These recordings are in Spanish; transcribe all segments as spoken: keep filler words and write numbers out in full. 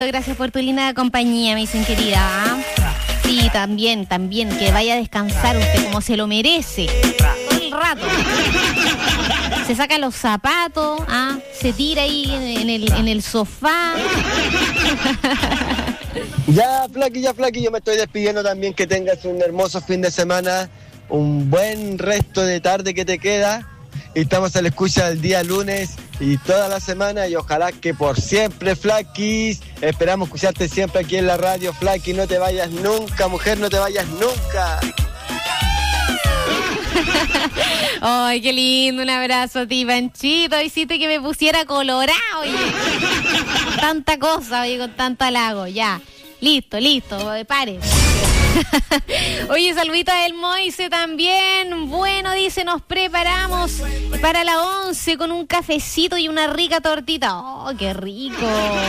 Gracias por tu linda compañía, me dicen querida. Sí, también, también, que vaya a descansar usted como se lo merece. Todo el rato. Se saca los zapatos, ¿ah? Se tira ahí en, en, el, en el sofá. Ya, Flaqui, ya, Flaqui, yo me estoy despidiendo también. Que tengas un hermoso fin de semana, un buen resto de tarde que te queda. Y estamos a la escucha el día lunes y toda la semana, y ojalá que por siempre, Flakis. Esperamos escucharte siempre aquí en la radio, Flaki. No te vayas nunca, mujer, no te vayas nunca. Ay, qué lindo, un abrazo a ti, Panchito. Hiciste que me pusiera colorado, oye. Tanta cosa, oye, con tanto halago, ya. Listo, listo, pare. Oye, saludito a El Moise también. Bueno, dice, nos preparamos para la once con un cafecito y una rica tortita. Oh, qué rico.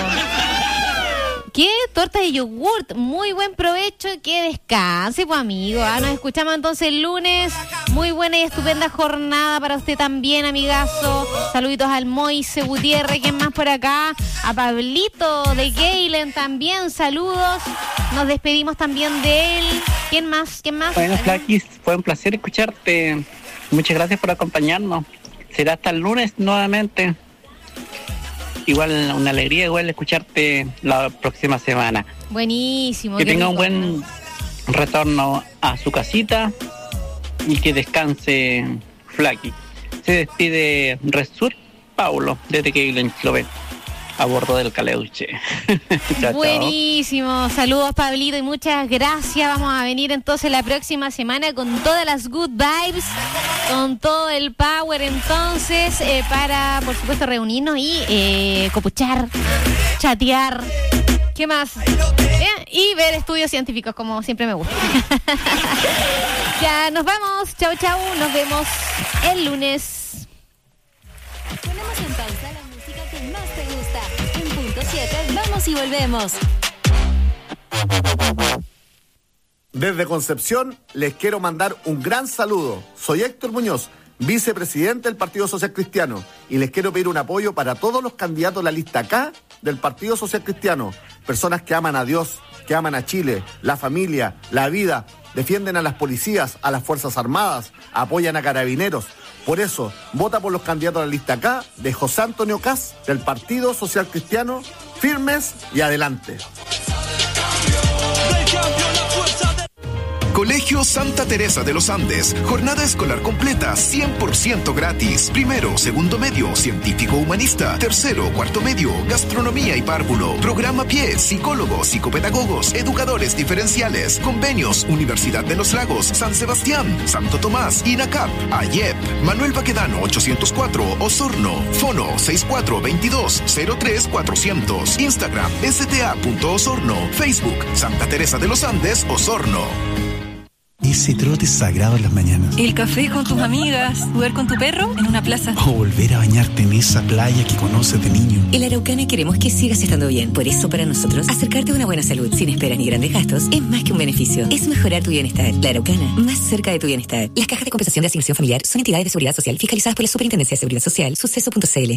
¿Qué? Torta de yogurt. Muy buen provecho. Que descanse, pues, amigo. Ah, nos escuchamos entonces el lunes. Muy buena y estupenda jornada para usted también, amigazo. Saluditos al Moise Gutiérrez. ¿Quién más por acá? A Pablito de Galen también. Saludos. Nos despedimos también de él. ¿Quién más? ¿Quién más? Bueno, Flakis, fue un placer escucharte. Muchas gracias por acompañarnos. Será hasta el lunes nuevamente. Igual una alegría igual escucharte la próxima semana. Buenísimo. Que tenga rico. un buen retorno a su casita y que descanse, Flaki. Se despide Resur Paulo desde que lo ven a bordo del Caleuche. Chao, buenísimo. Chao. Saludos, Pablito, y muchas gracias. Vamos a venir entonces la próxima semana con todas las good vibes, con todo el power entonces, eh, para, por supuesto, reunirnos y eh, copuchar, chatear. ¿Qué más? Eh, y ver estudios científicos, como siempre me gusta. Ya, nos vamos. Chau, chau. Nos vemos el lunes. Ponemos en pausa la música que más te gusta. En punto siete, vamos y volvemos. Desde Concepción les quiero mandar un gran saludo. Soy Héctor Muñoz, vicepresidente del Partido Social Cristiano, y les quiero pedir un apoyo para todos los candidatos de la lista K del Partido Social Cristiano. Personas que aman a Dios, que aman a Chile, la familia, la vida, defienden a las policías, a las Fuerzas Armadas, apoyan a carabineros. Por eso, vota por los candidatos de la lista K de José Antonio Caz del Partido Social Cristiano. Firmes y adelante. Colegio Santa Teresa de los Andes, jornada escolar completa, cien por ciento gratis. Primero, segundo medio, científico humanista. Tercero, cuarto medio, gastronomía y párvulo. Programa pie, psicólogos, psicopedagogos, educadores diferenciales. Convenios, Universidad de los Lagos, San Sebastián, Santo Tomás, INACAP, AYEP. Manuel Baquedano, ochocientos cuatro, Osorno. Fono, sesenta y cuatro veintidós cero tres cuatrocientos. Instagram, s t a punto osorno. Facebook, Santa Teresa de los Andes, Osorno. Ese trote sagrado en las mañanas. El café con tus amigas, jugar con tu perro en una plaza. O volver a bañarte en esa playa que conoces de niño. En La Araucana queremos que sigas estando bien. Por eso, para nosotros, acercarte a una buena salud sin esperas ni grandes gastos es más que un beneficio. Es mejorar tu bienestar. La Araucana, más cerca de tu bienestar. Las cajas de compensación de asignación familiar son entidades de seguridad social fiscalizadas por la Superintendencia de Seguridad Social, suceso punto c l.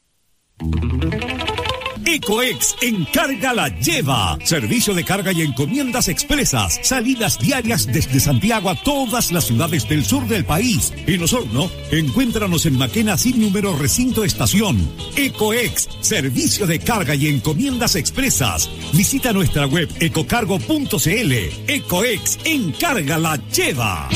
Ecoex Encarga la Lleva. Servicio de carga y encomiendas expresas. Salidas diarias desde Santiago a todas las ciudades del sur del país. En Osorno, encuéntranos en Maquena sin número recinto estación. Ecoex, servicio de carga y encomiendas expresas. Visita nuestra web ecocargo punto c l. Ecoex Encarga la Lleva.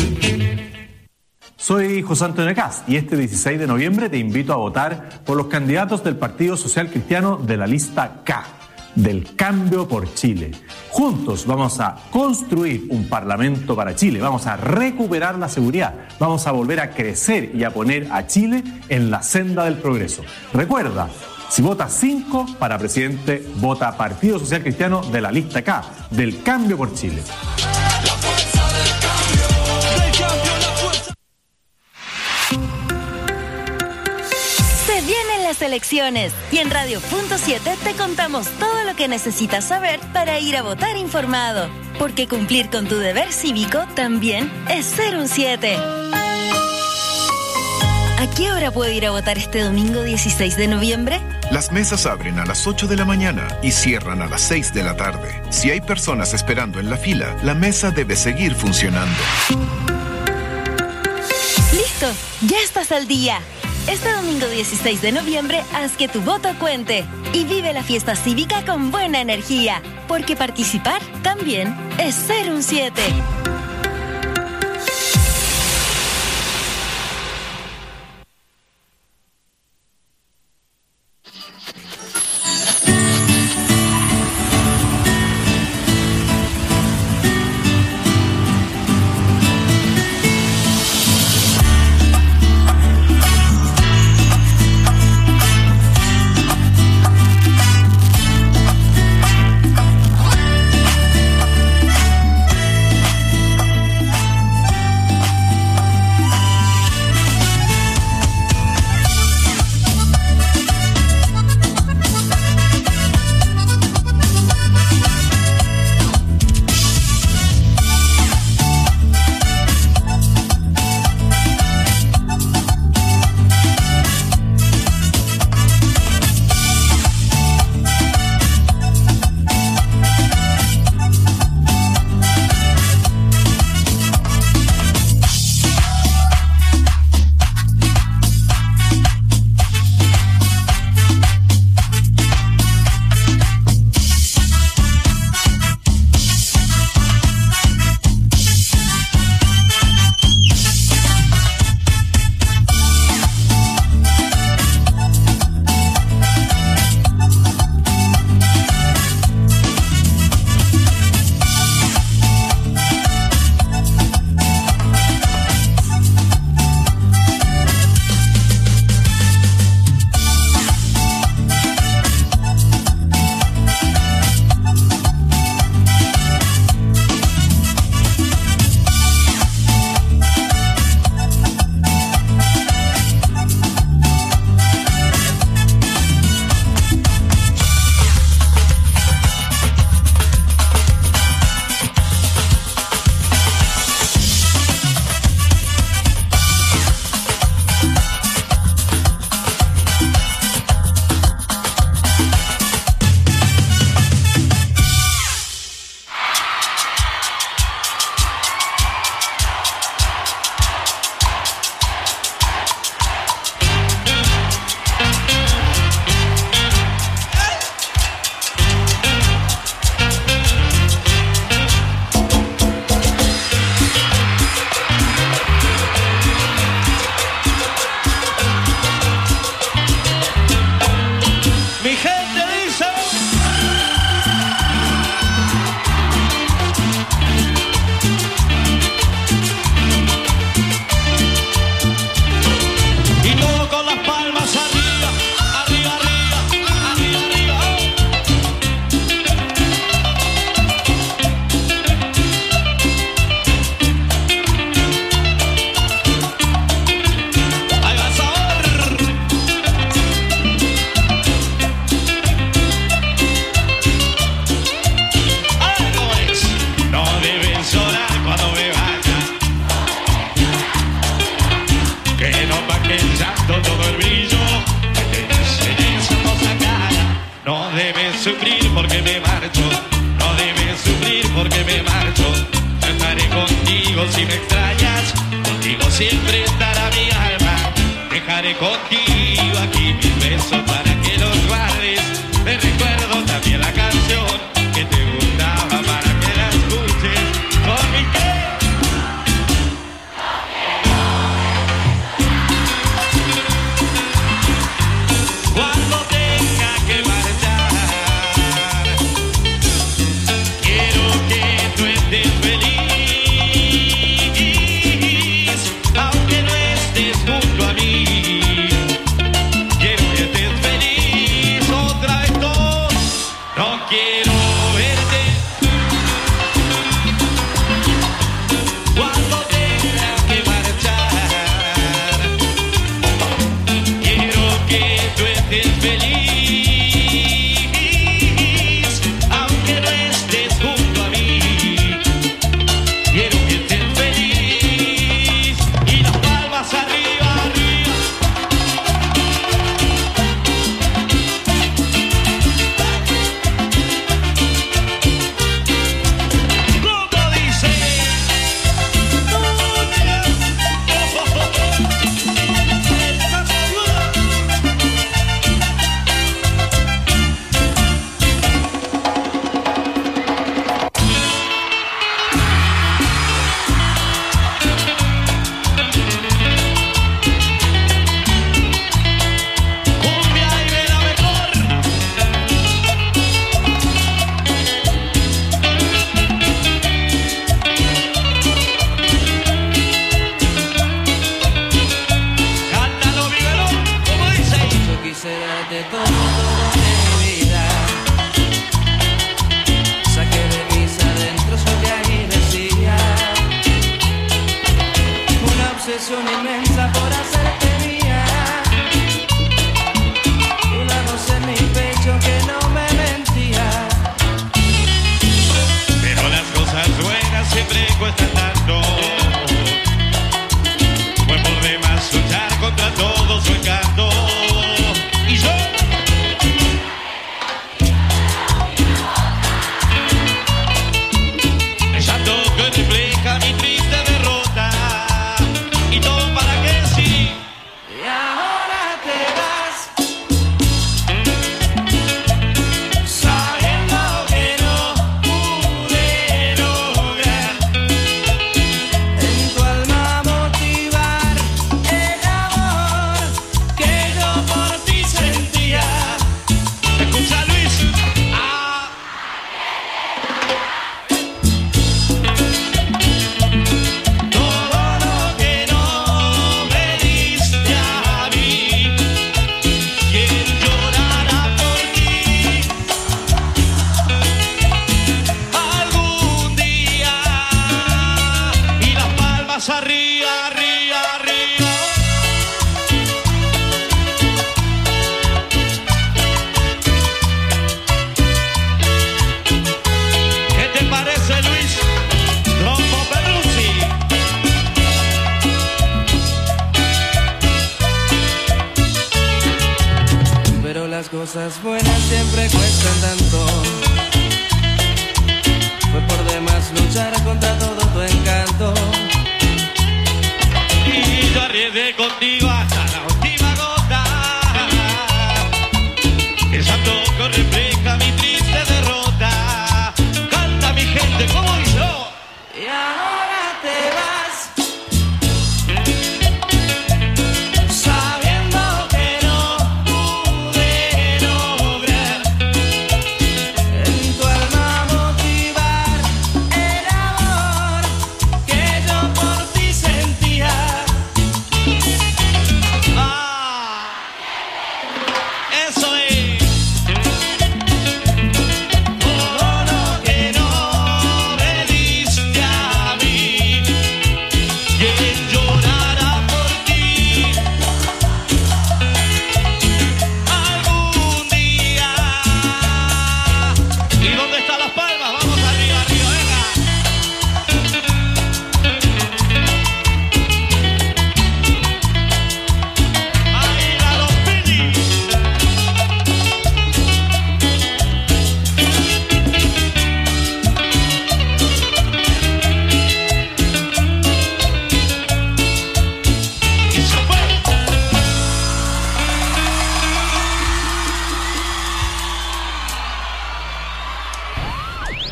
Soy José Antonio Caz y este dieciséis de noviembre te invito a votar por los candidatos del Partido Social Cristiano de la lista K, del Cambio por Chile. Juntos vamos a construir un parlamento para Chile, vamos a recuperar la seguridad, vamos a volver a crecer y a poner a Chile en la senda del progreso. Recuerda, si votas cinco para presidente, vota Partido Social Cristiano de la lista K, del Cambio por Chile. Vienen las elecciones y en Radio Punto siete te contamos todo lo que necesitas saber para ir a votar informado. Porque cumplir con tu deber cívico también es ser un siete. ¿A qué hora puedo ir a votar este domingo dieciséis de noviembre? Las mesas abren a las ocho de la mañana y cierran a las seis de la tarde. Si hay personas esperando en la fila, la mesa debe seguir funcionando. ¡Listo! ¡Ya estás al día! Este domingo dieciséis de noviembre, haz que tu voto cuente y vive la fiesta cívica con buena energía, porque participar también es ser un siete.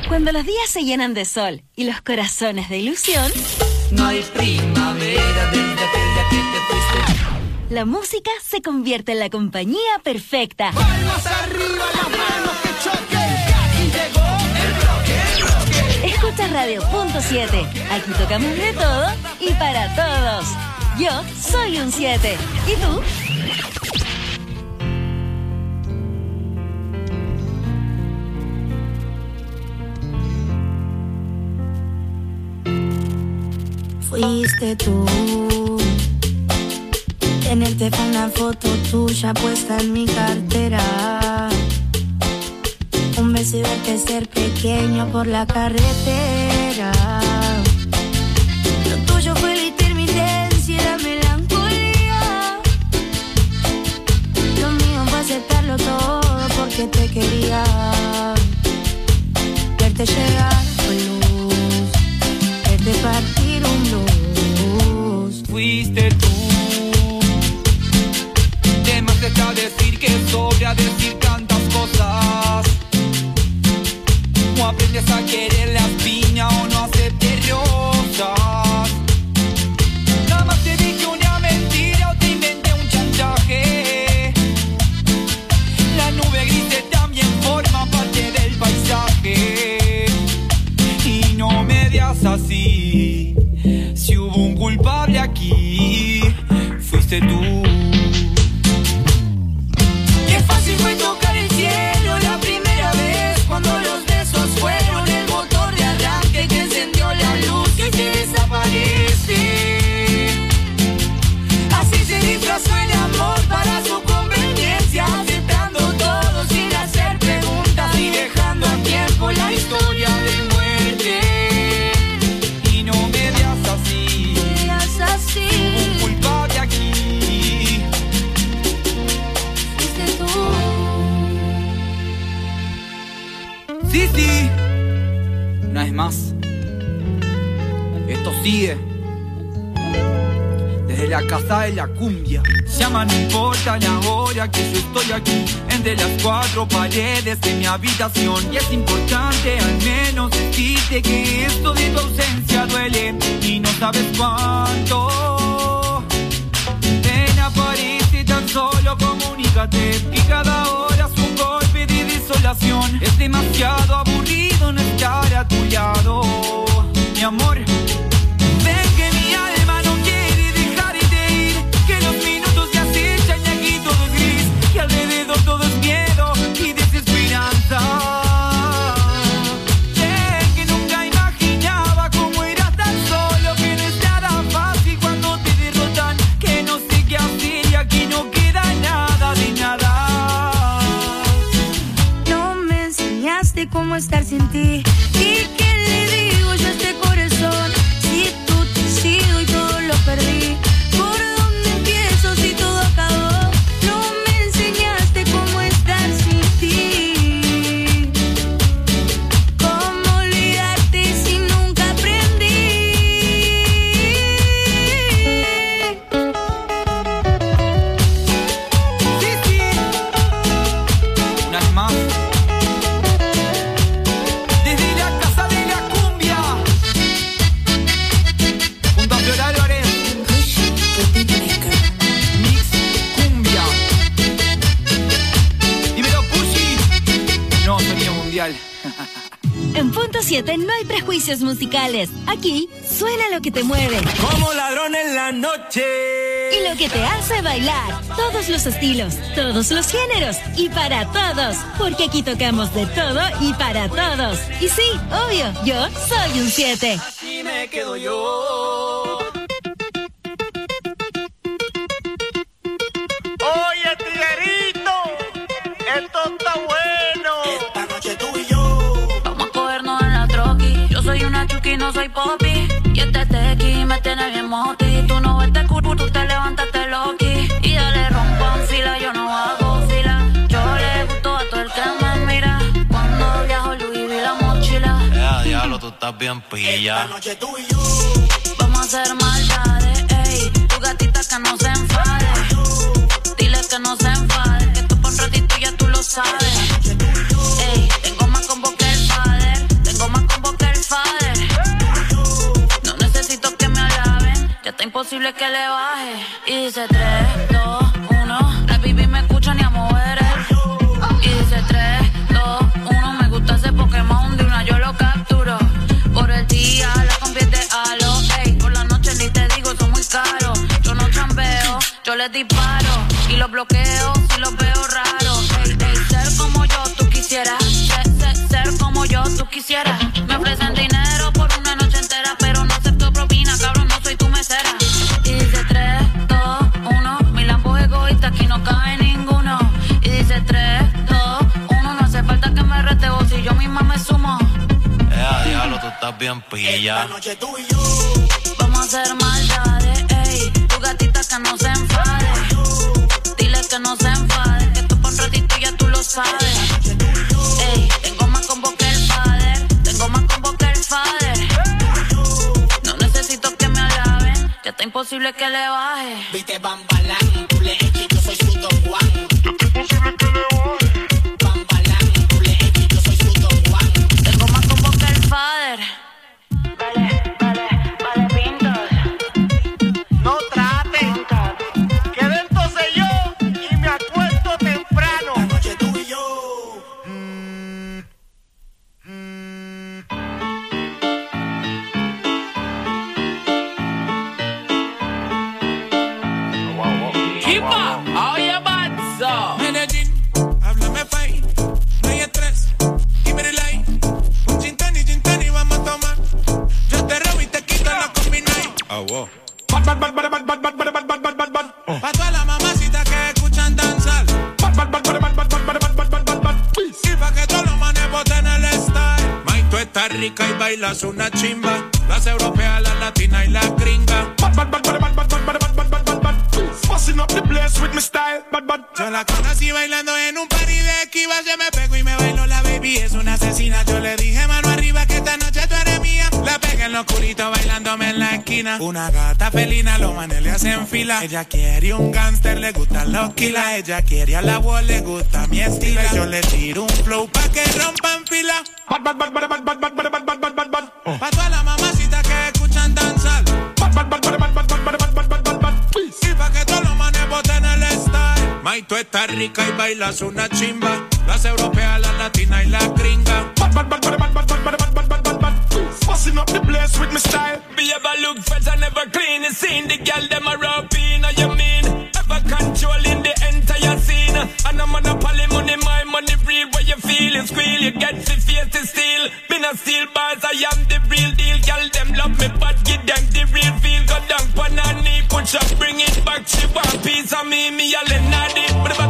Cuando los días se llenan de sol y los corazones de ilusión, no hay primavera desde aquella que te fuiste. La música se convierte en la compañía perfecta. ¡Palmas arriba, las manos que choquen! Y llegó el bloque, el bloque. Escucha Radio Punto siete. Aquí tocamos de todo y para todos. Yo soy un siete. ¿Y tú? Fuiste tú. Tenerte fue una foto tuya puesta en mi cartera. Un beso y verte ser pequeño por la carretera. Lo tuyo fue la intermitencia y la melancolía. Lo mío fue aceptarlo todo porque te quería. Verte llegar con luz, verte partir un blues. Fuiste tú. Temas deja decir que sobra decir tantas cosas. O aprendes a querer las piñas o no aceptes rosas. Nada más te dije una mentira o te inventé un chantaje. La nube gris también forma parte del paisaje. Y no me digas así. Si hubo un culpable aquí, fuiste tú. Qué fácil fue tocar el cielo la primera vez, cuando los besos fueron el motor de arranque que encendió la luz que se desaparece. Así se disfrazó el amor para su conveniencia, aceptando todo sin hacer preguntas y dejando a tiempo la historia de muerte. Y no me veas así, me veas así. Un culpable aquí. Sí, sí, una vez más, esto sigue desde la casa de la cumbia. Llama, no importa la hora que yo estoy aquí, entre las cuatro paredes de mi habitación. Y es importante al menos decirte que esto de tu ausencia duele y no sabes cuánto. Ven, aparece tan solo, comunícate, y cada hora es un golpe de desolación. Es demasiado aburrido no estar a tu lado, mi amor. Ven que mi alma no quiere dejarte ir, que los minutos se acechan y aquí todo es gris, que alrededor todo es miedo y desesperanza. Ven que nunca imaginaba cómo eras tan solo, que no es nada fácil cuando te derrotan, que no sé qué hacer y aquí no queda nada de nada. Cómo estar sin ti. ¿Y qué le digo yo a este corazón? Si tú te has ido y todo lo perdí. ¿Por dónde empiezo si todo acabó? No me enseñaste cómo estar sin ti. ¿Cómo olvidarte si nunca aprendí? Sí, sí. Una vez más. En Punto siete no hay prejuicios musicales. Aquí suena lo que te mueve. Como ladrón en la noche. Y lo que te hace bailar. Todos los estilos, todos los géneros y para todos. Porque aquí tocamos de todo y para todos. Y sí, obvio, yo soy un siete. Así me quedo yo. Oye, tiguerito, esto está bueno. Esta noche tú y yo vamos a cogernos en la troqui. Yo soy una chuki, no soy popi. Y este tequi me tiene bien moti. Tú no ves cucu, tú te levantaste loqui. Y dale rompan fila, yo no hago fila. Yo le gusto a todo el que me mira. Cuando viajo Louis V la mochila. Ya, diablo, tú estás bien pilla. Esta noche tú y yo vamos a hacer maldades, ey. Tu gatita que no se enfade. Dile que no se enfade, que tú por un ratito ya tú lo sabes. Ey, tengo más combo que el padre. Tengo imposible que le baje. Y dice tres, dos, uno. La baby me escucha ni a mover el. Y dice tres, dos, uno. Me gusta ese Pokémon, de una yo lo capturo. Por el día la convierte a lo. Ey, por la noche ni te digo, son muy caros. Yo no chambeo, yo les disparo. Y los bloqueo si los veo raros. Ey, ey, ser como yo tú quisieras. Ser, ser, ser como yo tú quisieras. Me ofrecen dinero por una noche entera, pero no acepto propina, cabrón, no soy tu mesera. Y dice tres, dos, uno. Mi Lambo es egoísta, aquí no cabe ninguno. Y dice tres, dos, uno. No hace falta que me rete vos, si yo misma me sumo. Eh, diablo, tú estás bien pilla. Esta noche tú y yo vamos a hacer maldades, ey. Tu gatita que no se enfade. Dile que no se enfade, que tú por un ratito ya tú lo sabes. Ey, tengo más combo que el padre. Tengo más combo que el fader. No necesito que me alaben, ya está imposible que le baje. Viste Bambalán, tú le eches, yo soy su Don Juan. Ya está imposible que le baje. Bambalán, tú le eches, yo soy su Don Juan. Tengo más combo que el fader. Vale, vale, vale, pintos. No traten. Quedé entonces yo y me acuesto temprano. Esta noche tú y yo. Kipa, oye, Banzo. Medellín, háblame fine. No hay estrés, give me the light. Un gin tonic, gin tonic, vamos a tomar. Yo te robo y te quito la combinay. Ah, wow. Bad, bad, bad, bad, bad, bad, bad, bad, bad, bad, bad, bad. Pa' todas las mamacitas que escuchan danzar. Bad, bad, bad, bad, bad, bad, bad, bad, bad, bad, bad, bad. Y pa' que todos los manes boten el style. May, tú estás rica y bailas una chimba. Las europeas, las latinas y las gringas. Bad, bad, bad, bad, bad, bad, bad, bad, bad, bad, bad, bad. Busting up the place with my style, bad, bad. Yo la conocí bailando en un party de esquivas. Ya me pego y me bailo, la baby es una asesina. Yo le dije mano arriba que esta noche tú eres mía. La pegué en lo oscurito bailándome en la esquina. Una gata felina, los manes le hacen fila. Ella quiere un gangster, le gustan los kilas. Ella quiere a la wall, le gusta mi estilo. Yo le tiro un flow pa' que rompan fila. Bad, bad, bad, bad, bad, bad, bad, bad, bad, bad, bad, bad. Pa' todas las mamacitas que escuchan danzar. Bad, bad, bad, bad, bad, bad, bad, bad, bad, bad, bad, bad. Y pa' que todos los manes boten el style. May, tú estás rica y bailas una chimba. Las europeas, las latinas y las gringas. Bad, bad, bad, bad, bad, bad, bad, bad, bad, bad, bad, bad. Busting up the place with my style. Be ever look fresh and never clean. You seen the girl them a rub in, you mean? Ever controlling the entire scene. And I'm on a poly money, my money real. Where you feel it squeal, you get the face to steal. Been a steel bars, I am the real deal. Girl them love me, but give them the real feel. Go down on her knee, push up, bring it back. She want piece of me, me a let naughty.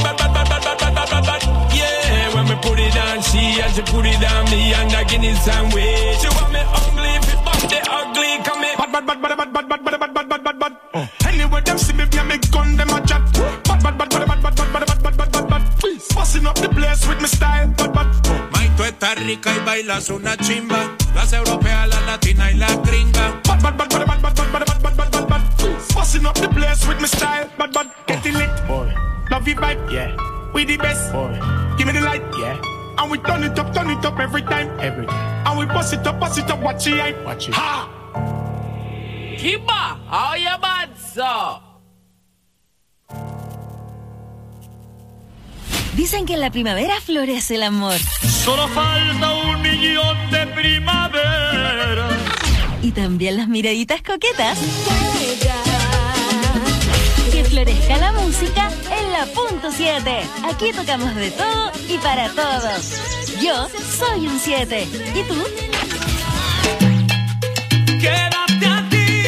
Yeah, when me put it on she and she put it on me and I give it some way. She want me ugly, if it bump the ugly, come here. Bad, bad, bad, bad, bad, bad, bad, bad, bad, bad, bad, bad. Anyway, them see me, me me gun, them a chat. Bad, bad, bad, bad, bad, bad, bad, bad, bad, bad, bad, bad. Busting up the place with my style, bad, bad. May, tú estás rica y bailas una chimba. Las europeas, las latinas y las gringas. Bad, bad, bad, bad, bad, bad, bad, bad, bad, bad, bad, bad. Busting up the place with my style, bad, bad. Getting lit, boy. Love you vibe, yeah. We the best, boy. Give me the light, yeah. And we turn it up, turn it up every time, every time. And we bust it up, bust it up, watch it, hype. Watch it. Ha! Kiba, oye, Banzo. Dicen que en la primavera florece el amor. Solo falta un millón de primavera. Y también las miraditas coquetas. Que florezca la música en la punto siete. Aquí tocamos de todo y para todos. Yo soy un siete. ¿Y tú? Quédate a ti.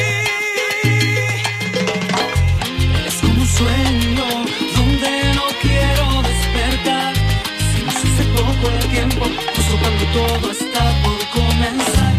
Es como un sueño donde no quiero despertar. Si no hace poco el tiempo, justo cuando todo está por comenzar.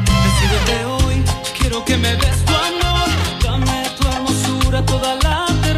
Que me des tu amor, dame tu hermosura, toda la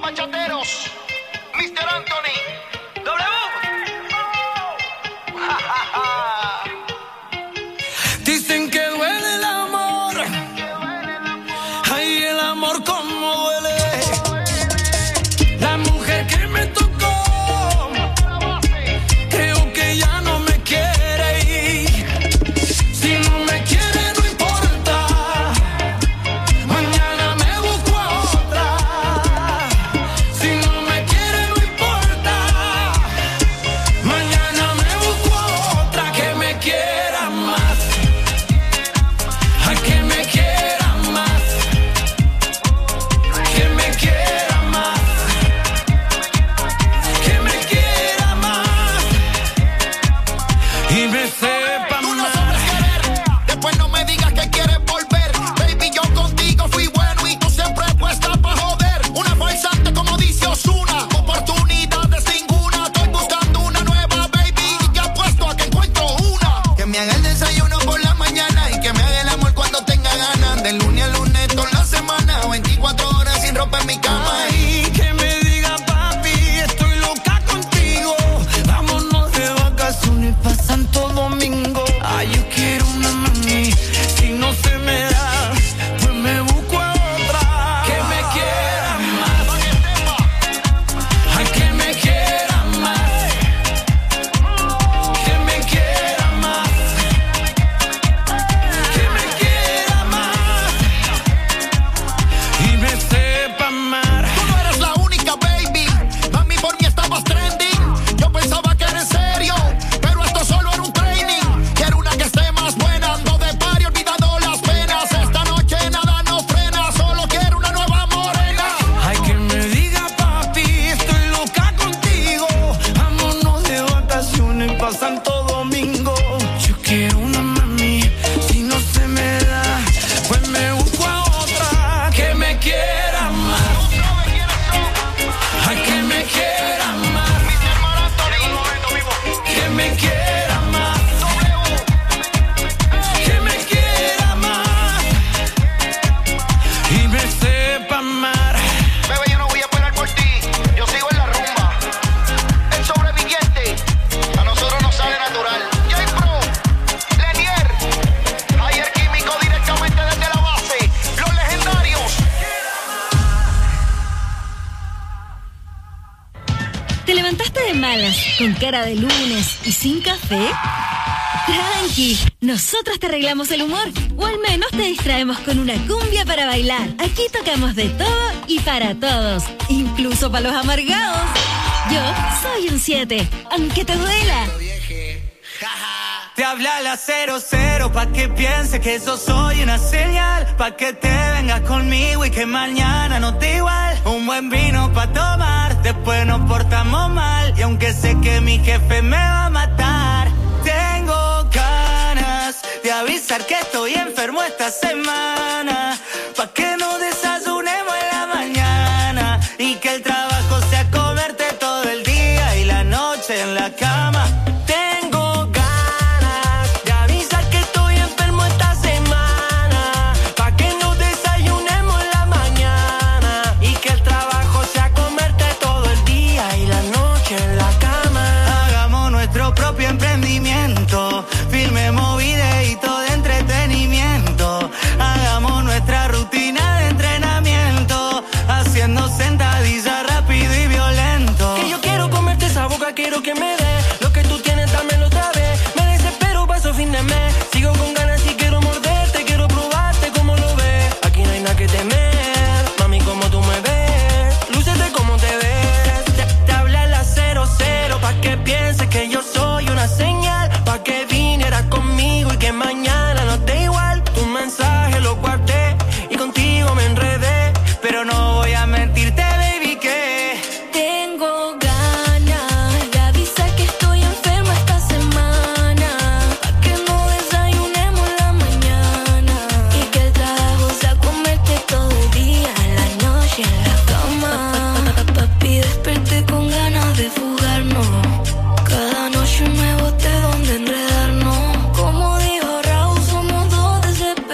bachateros. mister Anthony. W. Dicen que duele el amor. Ay, el amor como duele. La mujer que me tocó, creo que ya no me quiere ir. Si no me quiere no importa, mañana me busco a otra. Si no me quiere no importa, mañana me busco a otra que me quiera más. A que me quiera más, que me quiera más, que me quiera más y me sepa Tú no más. sabes querer, después no me digas que quieres volver. Baby, yo contigo fui bueno y tú siempre puesta pa' joder. Una farsante como dice Ozuna, oportunidades ninguna. Estoy buscando una nueva, baby, y te apuesto a que encuentro una. Que me haga el desayuno por la mañana y que me haga el amor cuando tenga ganas. De lunes a lunes toda la semana, veinticuatro horas sin ropa en mi cama. Ay, que me diga papi, estoy loca contigo. Vámonos de vacaciones pa' Santo Domingo. Ay, yo quiero una mami, si no se me da, pues me busco a otra. Que me quiera más, ay, que me quiera más, que me quiera más, que me quiera más y me sepa amar. Tú no eres la única, baby. Mami, por mí estabas trending. Yo pensaba que era en serio, pero esto solo era un training. Quiero una que esté más buena, ando de party olvidando las penas. Esta noche nada nos frena, solo quiero una nueva morena. Ay, que me diga papi, estoy loca contigo. Vámonos de vacaciones pa' Santo Domingo. Yo quiero una mami, si no se me da, pues me busco a otra. Que me quiera más, ay, que me quiera más, que me quiera más, que me quiera más y me sepa amar. Bebé, yo no voy a esperar por ti, yo sigo en la rumba. El sobreviviente, a nosotros nos sale natural. J-Pro, Lenier, ayer químico directamente desde la base. Los legendarios. ¿Te levantaste de malas, con cara de lunes y sin café? Tranqui, nosotros te arreglamos el humor, o al menos te distraemos con una cumbia para bailar. Aquí tocamos de todo y para todos, incluso para los amargados. Yo soy un siete, aunque te duela. Te habla la cero cero pa' que piense que eso soy una señal, pa' que te vengas conmigo y que mañana no te igual. Un buen vino pa' tomar, después nos portamos mal, y aunque sé que mi jefe me va a matar, tengo ganas de avisar que estoy enfermo esta semana, pa' que no desayunemos en la mañana y que el trabajo sea comerte todo el día y la noche en la cama. Tengo ganas de avisar que estoy enfermo esta semana, pa' que no desayunemos en la mañana y que el trabajo sea comerte todo el día y la noche en la cama. Hagamos nuestro propio emprendimiento, filmemos videitos de entretenimiento, hagamos nuestra rutina de entrenamiento, haciendo sentadillas rápido y violento. Que yo quiero comerte esa boca, quiero que me dé lo que tú tienes, dámelo otra vez. Me desespero, paso fin de mes, sigo con ganas y quiero morderte, quiero probarte como lo ves. Aquí no hay nada que temer, mami, como tú me ves, lúcete como te ves. Te, te habla la cero cero pa' que pienses que yo soy una señal, pa' que vinieras conmigo y que mañana no te igual. Tu mensaje lo guardé y contigo me enredé, pero no voy a mentirte, baby, que Tengo ganas de avisar que estoy enferma esta semana, pa' que no desayunemos en la mañana y que el trabajo sea comerte todo el día, la noche en la cama. Papi, desperté con ganas de fugarnos, cada noche me boté donde enredarnos. Como dijo Raúl, somos dos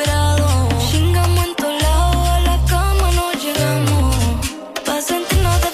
desesperados, chingamos en todos lados, a la cama no llegamos, pa' sentirnos de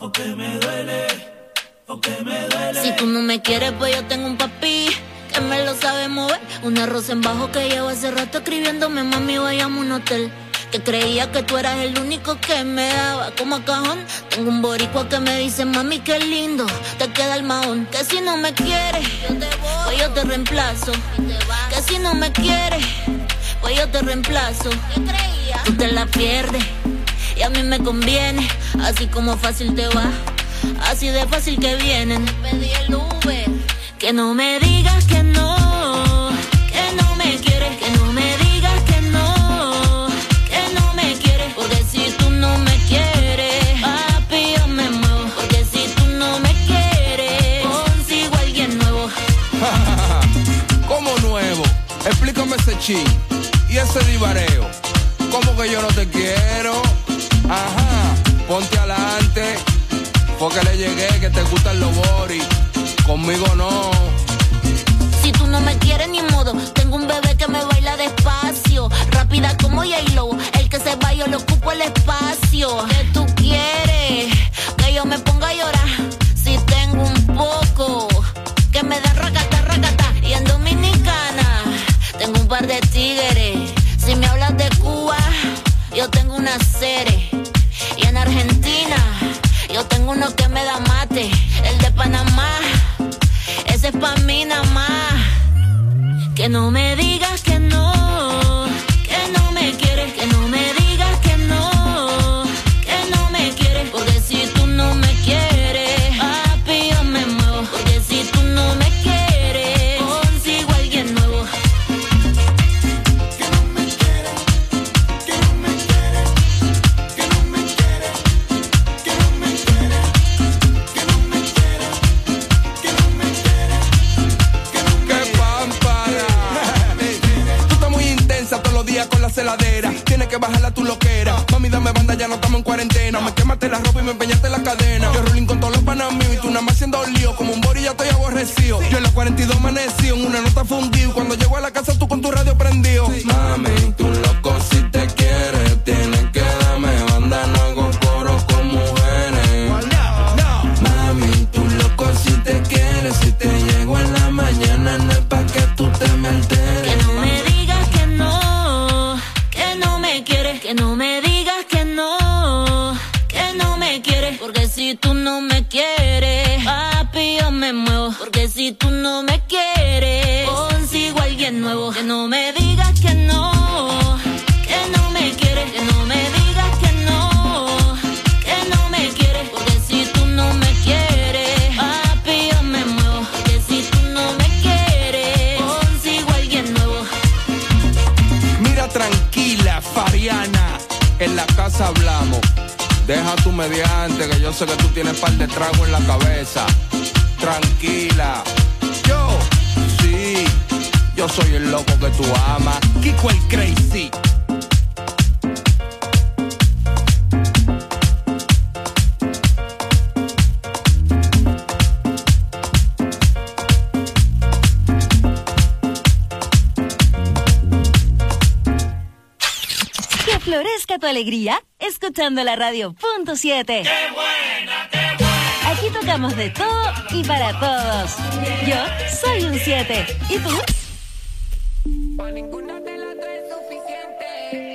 o que me duele, o que me duele. Si tú no me quieres, pues yo tengo un papi que me lo sabe mover. Una rosa en bajo que llevo hace rato escribiéndome, mami, vayamos a un hotel. Que creía que tú eras el único que me daba como cajón. Tengo un boricua que me dice, mami, qué lindo te queda el mahón. Que si no me quieres, yo te voy, pues yo te reemplazo. Que si no me quieres, pues yo te reemplazo. ¿Qué creías? Tú te la pierdes y a mí me conviene. Así como fácil te va, así de fácil que vienen. Pedí el Uber. Que no me digas que no, que no me quieres. Que no me digas que no, que no me quieres. Porque si tú no me quieres, papi, yo me muevo. Porque si tú no me quieres, consigo a alguien nuevo. ¿Cómo nuevo? Explícame ese chin y ese divareo. ¿Cómo que yo no te quiero? Ajá, ponte adelante, porque le llegué que te gustan los boris. Conmigo no. Si tú no me quieres ni modo, tengo un bebé que me baila despacio, rápida como J-Lo. El que se va yo le ocupo el espacio. ¿Qué tú quieres? Que yo me ponga a llorar. Si tengo un poco que me da racata, racata. Y en Dominicana tengo un par de tigres. Si me hablas de Cuba, yo tengo una serie. Y en Argentina yo tengo uno que me da mate. El de Panamá, ese es pa' mí nada más. Que no me digas que no, que no me quieres. Que no me digas que no, que no me quieres. Porque si tú no me quieres, papi, yo me muevo. Porque si tú no me quieres, consigo a alguien nuevo. Que no me quiere, que no me quiere, que no me quiere, que no me quiere, que no me quiere, que no me quiere, que no me quiere. ¡Qué pámpara! Tú estás muy intensa todos los días con la celadera. Tienes que bajarla tu loquera. Mami, dame banda, ya no estamos en cuarentena. Me quemaste la ropa y me empeñaste la cadena. Yo rolling con todos los panas míos y tú nada más haciendo lío. Como un bori ya estoy aborrecido. Yo en la cuarenta y dos amanecí, en una nota fundido. Cuando llego a la casa tú con tu radio prendido. Mami, tú loco si te quieres. Tienes que darme banda, no hago coro con mujeres. Mami, tú loco si te quieres. Si te llego en la mañana no es pa' que tú te me alteres. Que no me digas que no, que no me quieres. Que no me digas que no, que no me quieres. Porque si tú no me quieres, papi, yo me muevo. Porque si tú no me quieres, consigo a alguien nuevo. Que no me digas que no, que no me quieres. Que no me digas que no, que no me quieres. Porque si tú no me quieres, papi, yo me muevo. Porque si tú no me quieres, consigo a alguien nuevo. Mira, tranquila, Fariana, en la casa hablamos. Deja tu mediante, que yo sé que tú tienes par de trago en la cabeza. Tranquila, yo, sí, yo soy el loco que tú amas. Kiko el Crazy. Que florezca tu alegría escuchando la radio punto siete. ¡Qué buena, qué buena! Aquí tocamos de todo y para todos. Yo soy un siete. ¿Y tú? Pa' ninguna de las tres suficiente.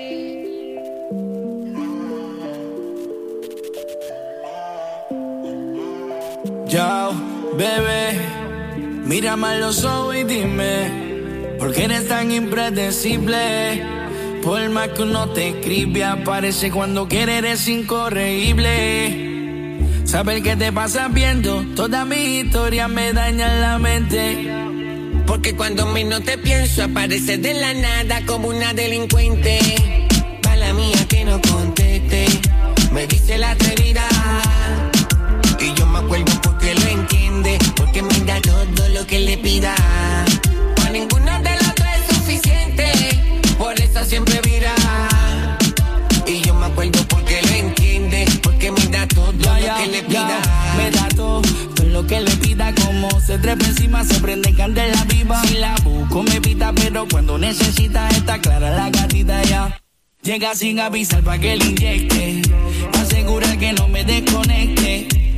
Yo, bebé, mírame a los ojos y dime, ¿por qué eres tan impredecible? Por más que uno te escribe, aparece cuando quiere, eres incorregible. Saber qué te pasa viendo toda mi historia me daña la mente. Porque cuando menos te pienso aparece de la nada como una delincuente. Mala mía que no conteste, me dice la herida. Y yo me acuerdo porque lo entiende, porque me da todo lo que le pida. Pa' ninguna de las tres es suficiente, por eso siempre vira. Y yo me acuerdo porque lo entiende, porque me da todo Ya, lo ya, que le pida. ya, me da todo, todo lo que le pida. Como se trepa encima, se prende candela viva. Si la busco me pita, pero cuando necesita está clara la gatita ya. Llega sin avisar pa' que le inyecte, asegurar que no me desconecte.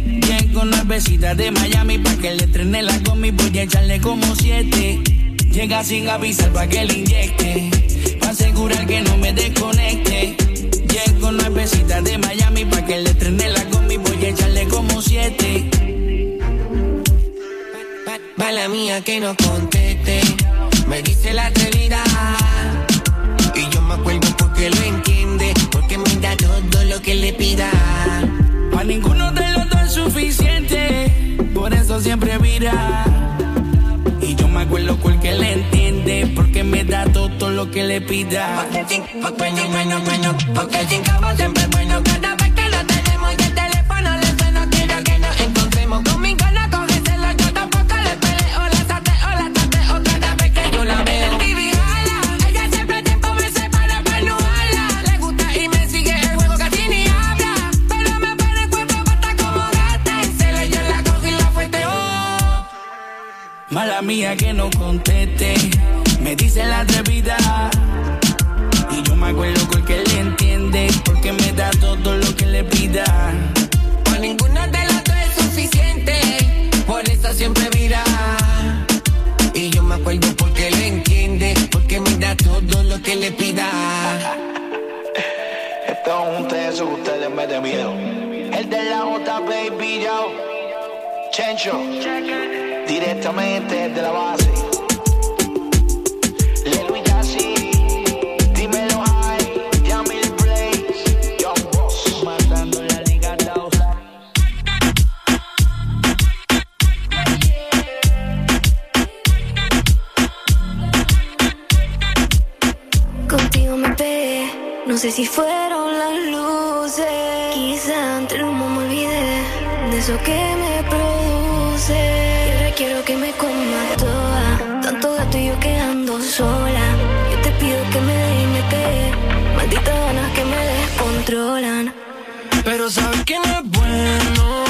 nuevecita de Miami pa' que le estrene la gomi, voy a echarle como siete. Llega sin avisar pa' que le inyecte, pa' asegurar que no me desconecte. Llego nuevecita de Miami pa' que le estrene la gomi, voy a echarle como siete. Mala mía que no conteste, me dice la atrevida. Y yo me acuerdo porque lo entiende, porque me da todo lo que le pida. Pa' ninguno de los dos es suficiente, por eso siempre mira. Y yo me acuerdo porque le entiende, porque me da todo lo que le pida. Porque bueno, bueno, bueno, porque el chincabo siempre es bueno. Cada vez que lo tenemos y el teléfono le suena, quiero que nos encontremos. Con mi gana cógesela, yo tampoco le peleo. La tateo, la tateo, cada vez que yo la veo. T V jala, ella siempre tiempo me separa pa' no hablar. Le gusta y me sigue el juego, casi ni habla. Pero me pone el cuerpo basta como gata. Y se le yo la cojo y la fueteo. Mala mía que no conteste, me dice la atrevida. Y yo me acuerdo porque le entiende, porque me da todo lo que le pida. Pa' ninguno de los dos es suficiente, por eso siempre mira. Y yo me acuerdo porque le entiende, porque me da todo lo que le pida. Esto es un teso que usted le mete miedo. El de la J, baby, yo. Chencho, directamente desde la base. No sé si fueron las luces, quizá entre el humo me olvidé de eso que me produce. Y ahora quiero que me coma toda, tanto gato y yo quedando sola. Yo te pido que me dé y me pegue, malditas ganas que me descontrolan. Pero sabes que no es bueno,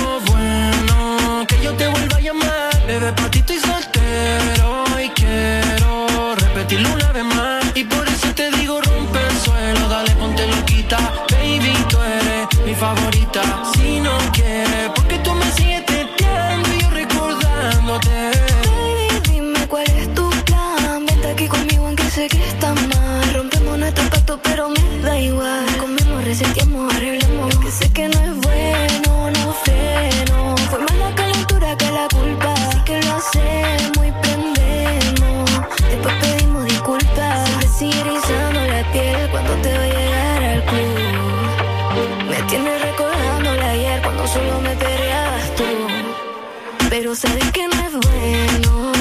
bueno, que yo te vuelva a llamar. Bebé, pa' ti estoy soltero y quiero repetirlo una vez más. Y por eso te digo rompe el suelo, dale ponte loquita. Baby, tú eres mi favorita. Si no quieres, porque tú me sigues teteando y yo recordándote. Baby, dime cuál es tu plan. Vente aquí conmigo aunque sé que está mal. Rompemos nuestro pacto pero me da igual. Comemos, reseteamos, arreglamos. Que sé que no es bueno, no freno. Fue más la calentura que la culpa. Así que lo hacemos y prendemos. Después pedimos disculpas. Me sigue erizando la piel cuando te voy a llegar al club. Me tienes recordándola ayer cuando solo me perreabas tú. Pero sabes que no es bueno,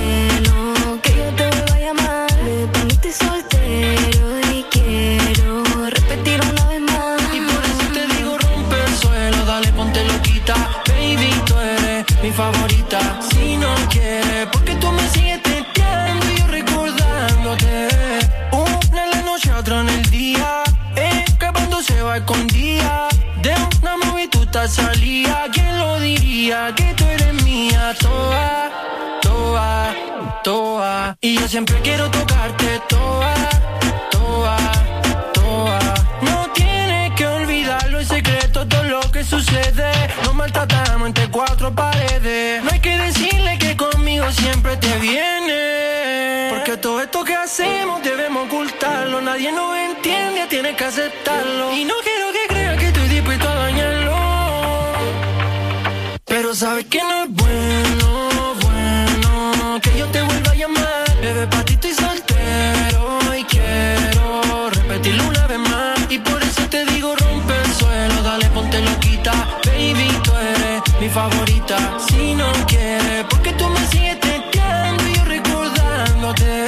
bueno, que yo te vuelva a llamar. Para mí estoy soltero y quiero repetir una vez más. Y por eso te digo rompe el suelo, dale ponte loquita. Baby, tú eres mi favorita. Si no quieres, porque tú me sigues teteando y yo recordándote. Una en la noche, otra en el día, escapando se va escondida. De una movie tú estás salida. ¿Quién lo diría? Que tú eres mía, toda, toda, toda. Y yo siempre quiero tocarte toda, toda, toda. No tienes que olvidarlo, el secreto, todo lo que sucede. Nos maltratamos entre cuatro paredes. No hay que decirle que conmigo siempre te viene. Porque todo esto que hacemos debemos ocultarlo. Nadie nos entiende, tienes que aceptarlo. Y no quiero que creas que estoy dispuesto a dañarlo. Pero sabes que no es bueno, bueno, que yo te vuelva a llamar. Bebé, pa' ti estoy soltero y quiero repetirlo una vez más. Y por eso te digo rompe el suelo, dale ponte loquita. Baby, tú eres mi favorita. Si no quieres, porque tú me sigues teteando y yo recordándote.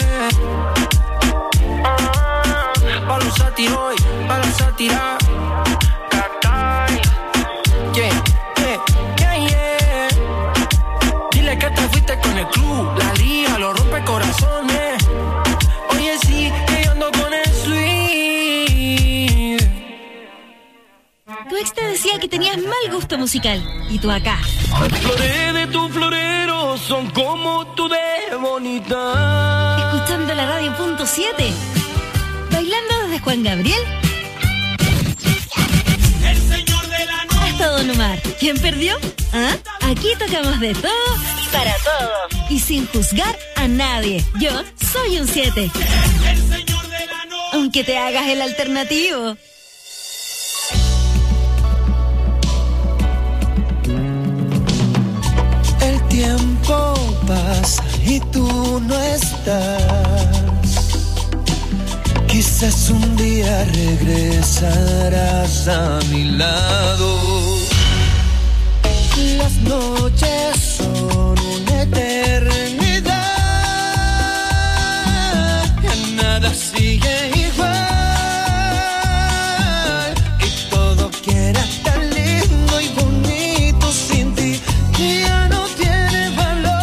Pa' los sátiros, pa' la sátira. Cacay. Yeah, yeah, yeah, yeah. Dile que te fuiste con el club. La liga lo rompe corazones. Oye, sí, que yo ando con el sweet. Tu ex te decía que tenías mal gusto musical. Y tú acá. Las flores de tu florero son como tú de bonita. Escuchando la radio punto siete. Bailando desde Juan Gabriel El señor de la noche. hasta fiesta Don Omar. ¿Quién perdió? ¿Ah? Aquí tocamos de todo y para todos. Y sin juzgar a nadie. Yo soy un siete. Aunque te hagas el alternativo. El tiempo pasa y tú no estás. Quizás un día regresarás a mi lado. Las noches son una eternidad. Ya nada sigue igual. Y todo que era tan lindo y bonito sin ti ya no tiene valor.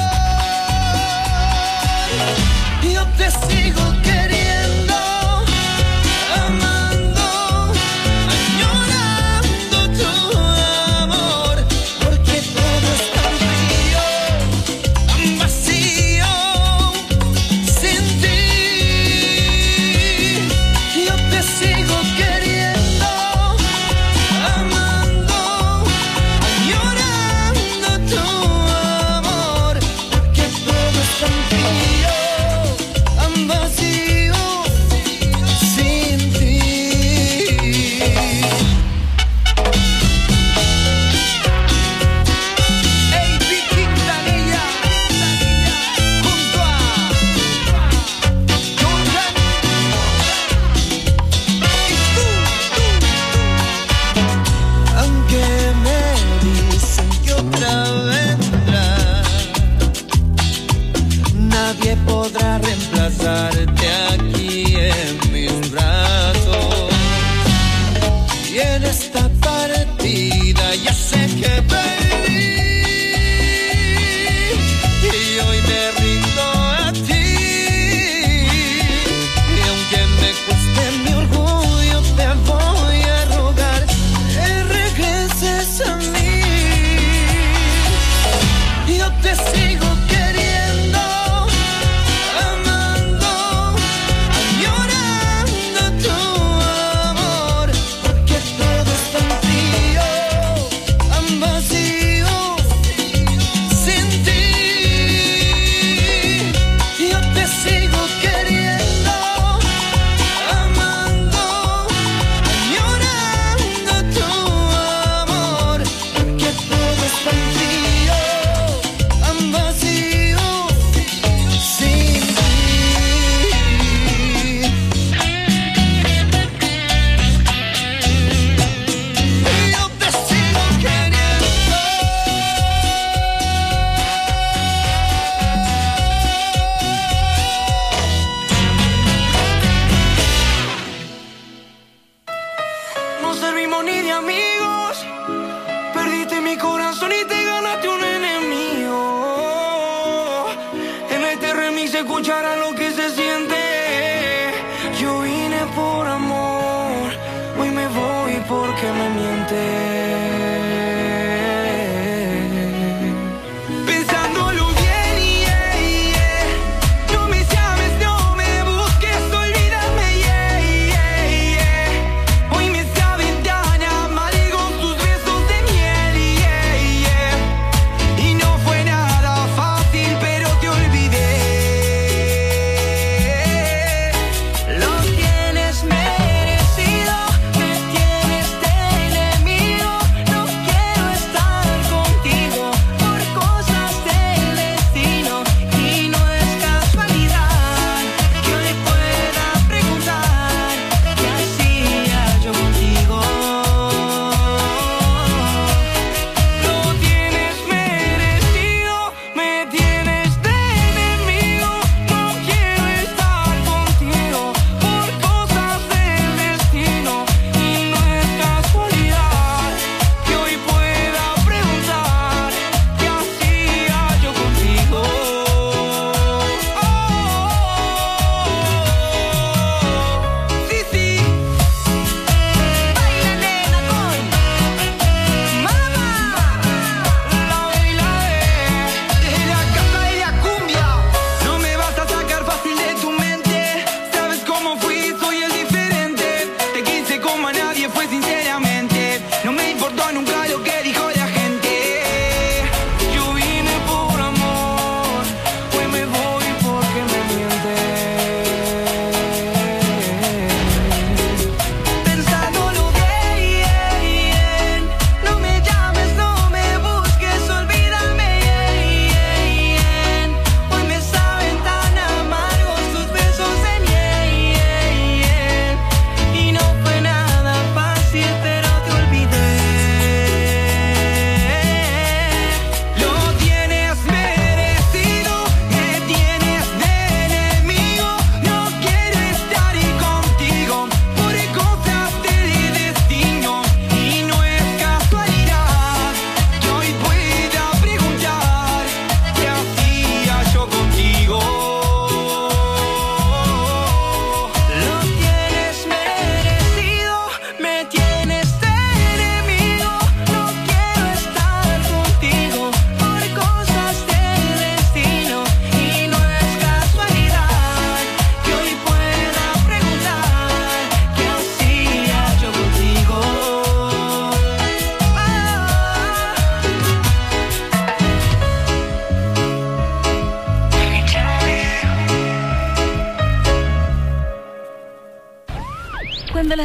Yo te sigo queriendo, amando, añorando tu amor, porque todo está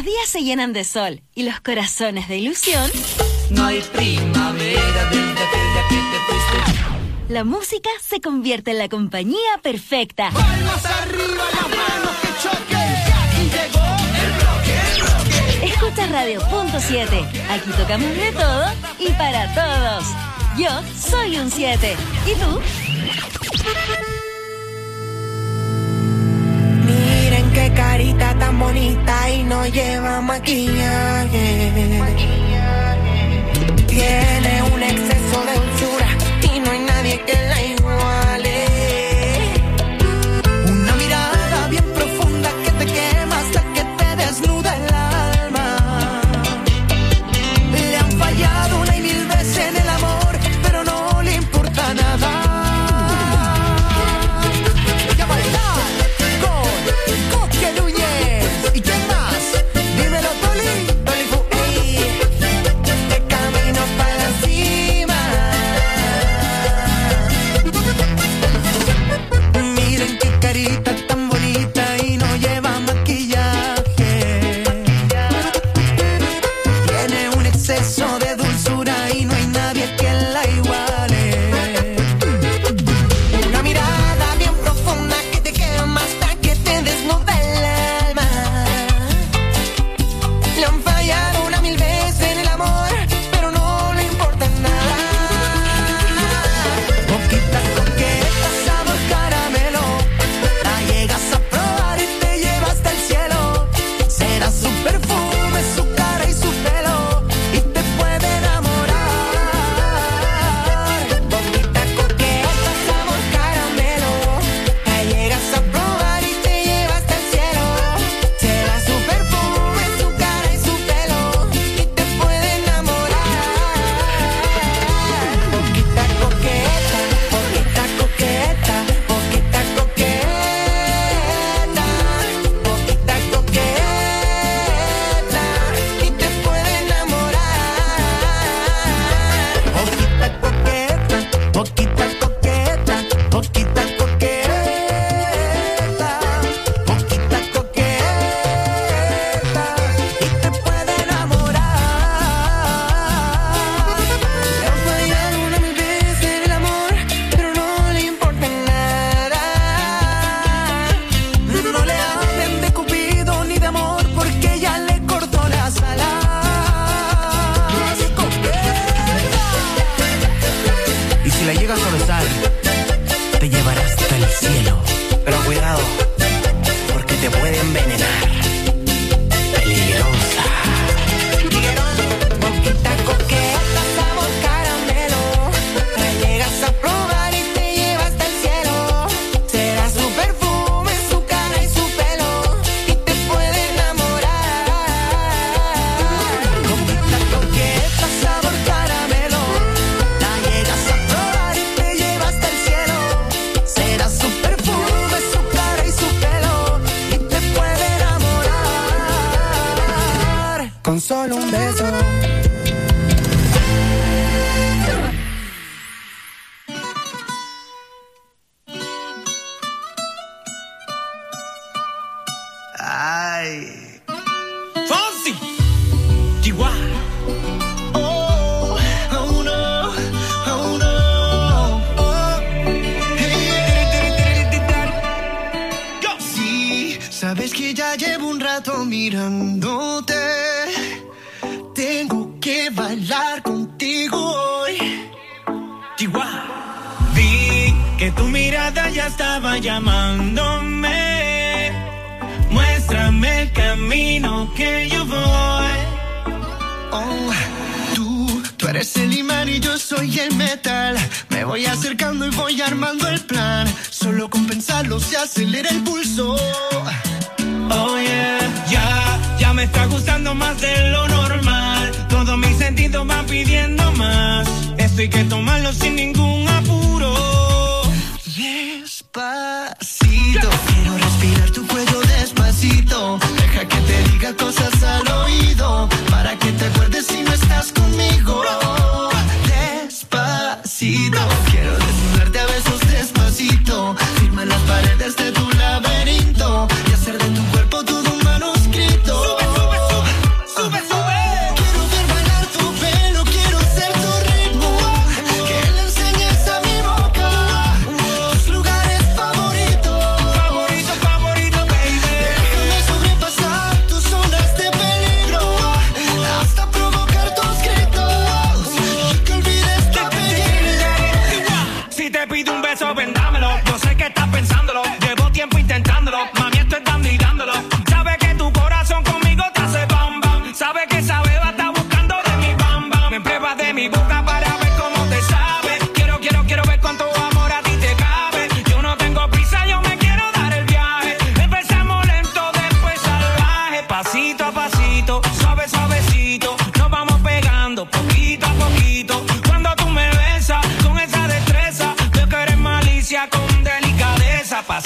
días se llenan de sol y los corazones de ilusión. No hay primavera desde aquel día que te fuiste. La música se convierte en la compañía perfecta. Palmas arriba, las manos que choquen. Aquí llegó el bloque, el bloque. Escucha Radio Punto siete. Aquí tocamos de todo y para todos. Yo soy un siete. ¿Y tú? Miren qué carita tan bonita y no lleva maquillaje. Tiene un exceso de dulzura y no hay nadie que la iguale. Una mirada bien profunda que te quema hasta que te desnuda el alma. Le han fallado una y mil veces en el amor, pero no le importa nada. Y a bailar con Coque Núñez. ¿Y quién más? Dímelo, Toli. Toli Fu, ey. De camino para la cima. Miren qué carita tan bonita y no lleva maquillaje. Tiene un exceso de dulzura y no hay nadie que la iguale. Una mirada bien profunda que te quema hasta que te desnuda el alma. Le han fallado una mil veces en el amor, pero no le importa nada. Boquita coqueta, sabor caramelo. La llegas a probar y te lleva hasta el cielo. Será su perfume, su cara y su pelo, y te puede enamorar. Boquita coqueta, sabor caramelo. La llegas a probar y te lleva hasta el cielo. Será su perfume, su cara y su pelo, y te puede enamorar. Boquita coqueta, boquita coqueta, boquita coqueta, boquita coqueta, y te puede enamorar. Boquita coqueta, boquita coqueta, boquita coqueta, boquita coqueta, y te puede enamorar. Le han fallado una mil veces en el amor, pero no le importa nada. No le hablen de Cupido ni de amor, porque ya le cortó las alas. Y si la llegas a besar, te llevará hasta el cielo. Pero cuidado, porque te puede envenenar. Peligrosa. Boquita coqueta, sabor caramelo. La llegas a probar y te lleva hasta el cielo. Será su perfume, su cara y su pelo, y te puede enamorar. Boquita coqueta, sabor caramelo. La llegas a probar y te lleva hasta el cielo. Será su perfume, su cara y su pelo, y te puede enamorar. Con solo un beso. Ay. Fonsi. Chihuahua. Oh, oh no, oh no, oh. Sí, sabes que ya llevo un rato mirándote. Tengo que bailar contigo hoy. Chihuahua. Vi que tu mirada ya estaba llamándome. Muéstrame el camino que yo voy. Oh, tú, tú eres el imán y yo soy el metal. Me voy acercando y voy armando el plan. Solo con pensarlo se acelera el pulso. Oh yeah, ya, ya me está gustando más de lo normal. Todos mis sentidos van pidiendo más. Esto hay que tomarlo sin ningún apuro. Despacito, quiero respirar tu cuello despacito. Deja que te diga cosas al oído, para que te acuerdes si no estás conmigo. Despacito, quiero desnudarte a besos despacito. Firma las paredes de tu laberinto y hacer de tu cuerpo todo un manuscrito. Sube, sube, sube.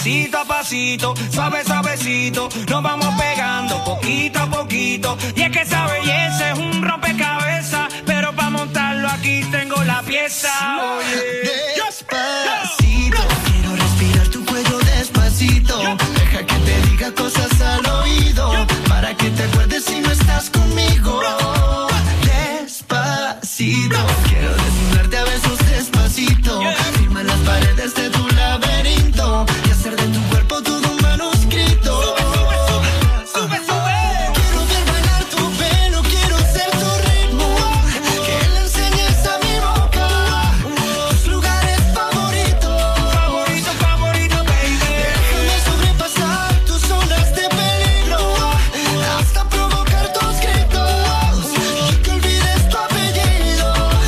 Pasito a pasito, suave suavecito, nos vamos pegando poquito a poquito. Y es que esa belleza es un rompecabezas, pero para montarlo aquí tengo la pieza. Oye, Despacito, quiero respirar tu cuello despacito. Deja que te diga cosas al oído, para que te acuerdes si no estás conmigo. Despacito, quiero desnudarte a besos despacito. Firma las paredes de tu laberinto y hacer de tu cuerpo todo un manuscrito. Sube, sube. Quiero ver bailar tu pelo, quiero ser tu ritmo, que le enseñes a mi boca tus lugares favoritos. Favorito, favorito, baby. Déjame sobrepasar tus zonas de peligro, hasta provocar tus gritos y que olvides tu apellido.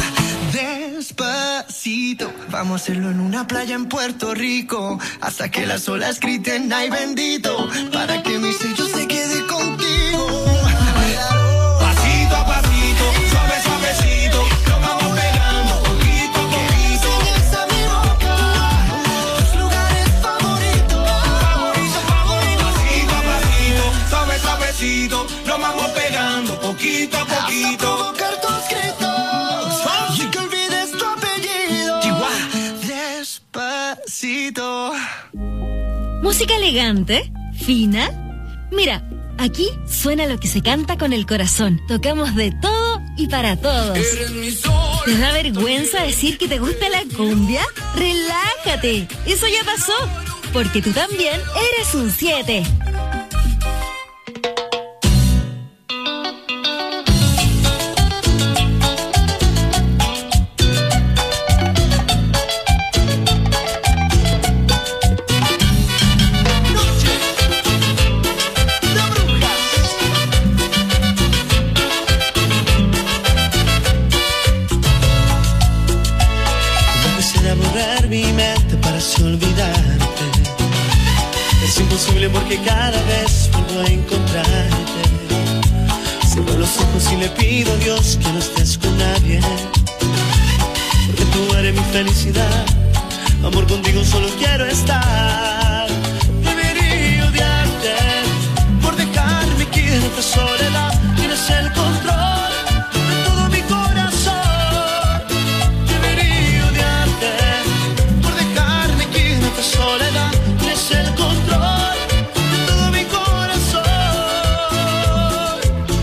Despacito, vamos a hacerlo en una playa en Puerto Rico, hasta que las olas griten ay bendito, para que mi sello se quede contigo. Pasito a pasito, suave suavecito, nos vamos pegando poquito a poquito. Enseñes a mi boca tus lugares favoritos. Favorito, favorito. Pasito a pasito, suave suavecito, nos vamos pegando poquito a poquito. Hasta provocar tus gritos y que olvides tu apellido. Despacito. Música elegante, fina. Mira, aquí suena lo que se canta con el corazón. Tocamos de todo y para todos. ¿Te da vergüenza decir que te gusta la cumbia? Relájate, eso ya pasó, porque tú también eres un siete. Quisiera borrar mi mente para así olvidarte. Es imposible porque cada vez vuelvo a encontrarte. Cierro los ojos y le pido a Dios que no estés con nadie, porque tú eres mi felicidad. Amor, contigo solo quiero estar. Debería odiarte por dejarme aquí en esta soledad. Tienes el control de todo mi corazón. Debería odiarte por dejarme aquí en esta soledad. Tienes el control de todo mi corazón.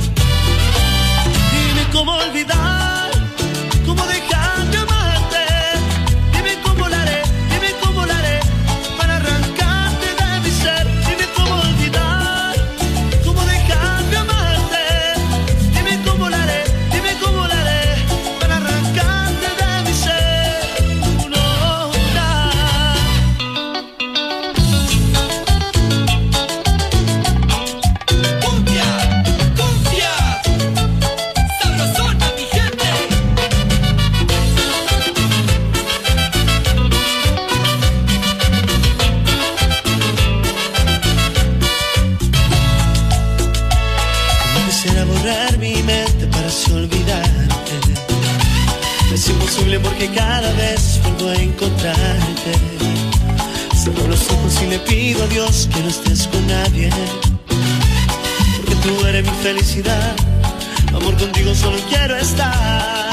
Dime cómo olvidar, cómo dejar de amarte. Dime cómo lo haré, dime cómo lo haré para arrancarte de mi ser. Dime cómo olvidar, cómo dejar de amarte. Dime cómo lo haré, dime cómo lo haré para arrancarte de mi ser. No, Cumbia, cumbia, sabrosona mi gente. No quisiera borrar mi mente para así olvidarte. Es imposible porque cada vez vuelvo a encontrarte. Cierro los ojos y le pido a Dios que no estés con nadie, porque tú eres mi felicidad. Amor, contigo solo quiero estar.